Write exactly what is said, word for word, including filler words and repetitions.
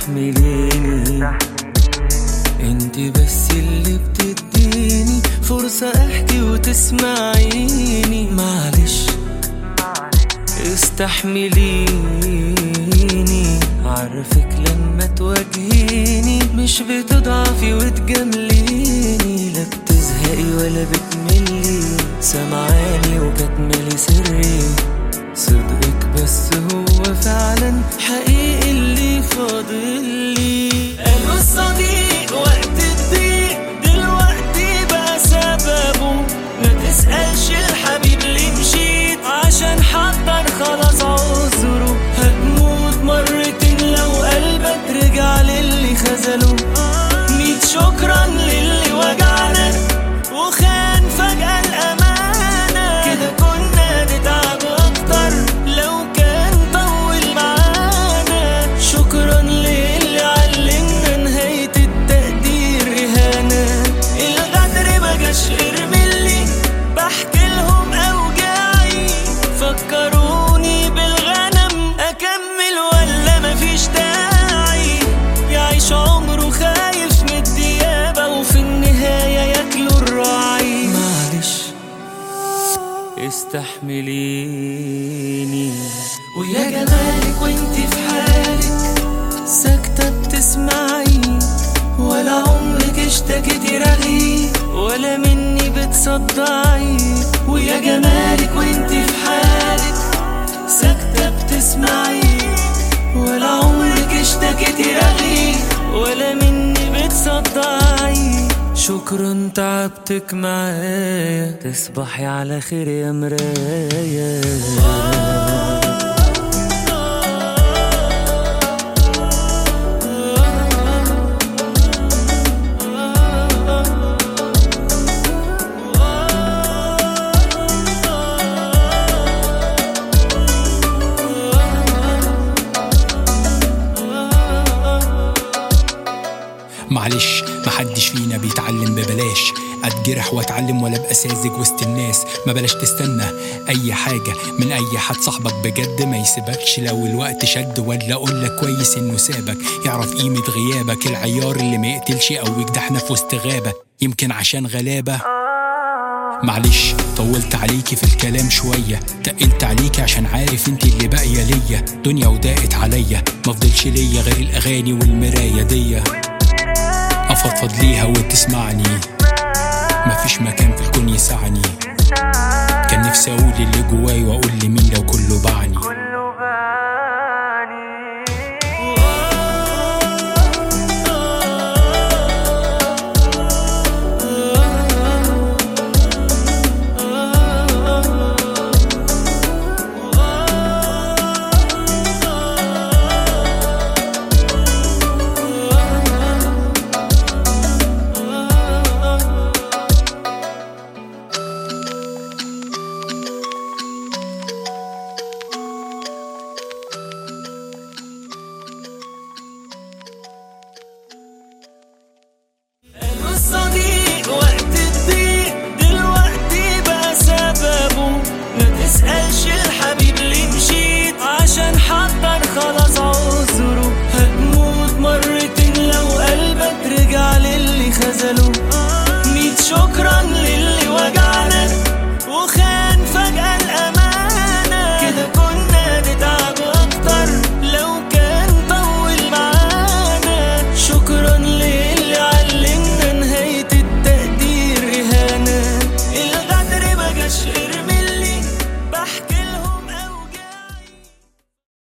استحمليني، انت بس اللي بتديني فرصة احكي وتسمعيني. معلش استحمليني، عارفك لما تواجهيني مش بتضعفي وتجامليني، لا بتزهقي ولا بتملي، سمعاني وكتملي سري. صدقك بس هو فعلا حقيقي اللي فاضلي. قالوا الصديق وقت الضيق دلوقتي بقى سببه، ما تسألش الحبيب ليه مشيت عشان حضر خلاص عذره. هتموت مرتين لو قلبك رجع للي خذله. ميت شكرا للي وجعنا وخان فجأة الأمانة، كده كنا نتعب أكتر لو كان طول معانا. شكرا للي علمنا نهاية التقدير إهانة. الغدر مجاش غير ملي بحكي لهم أوجاعي، فكروني بالغنم أكمل ولا مفيش داعي. يعيش عمره خايف من الديابة وفي النهاية ياكلوا الراعي. معلش استحمليني، ويا جمالك وانتي في حالك ساكتة بتسمعي، ولا عمرك اشتكيتي رغي ولا مني بتصدعي. ويا جمالك وانتي في حالك ساكتة بتسمعي، ولا عمرك اشتكيتي رغي ولا مني بتصدعي. شكرا تعبتك معايا، تصبحي على خير يا مرايا. معلش محدش فينا بيتعلم ببلاش، اتجرح واتعلم ولا ابقى ساذج وسط الناس. ما بلاش تستنى اي حاجة من اي حد، صاحبك بجد ما يسيبكش لو الوقت شد، ولا اقولك كويس انه سابك. يعرف قيمة غيابك، العيار اللي ما يقتلش او يجدحنا في وسط غابة يمكن عشان غلابة. معلش طولت عليكي في الكلام شوية، تقلت عليكي عشان عارف انتي اللي باقية ليا. دنيا وضاقت عليا مفضلش ليا غير الاغاني والمراية دي، افضفض ليها وتسمعني. مفيش مكان في الكون يسعني، كان نفسي اقول اللي جواي واقول لمين لو كله باعني.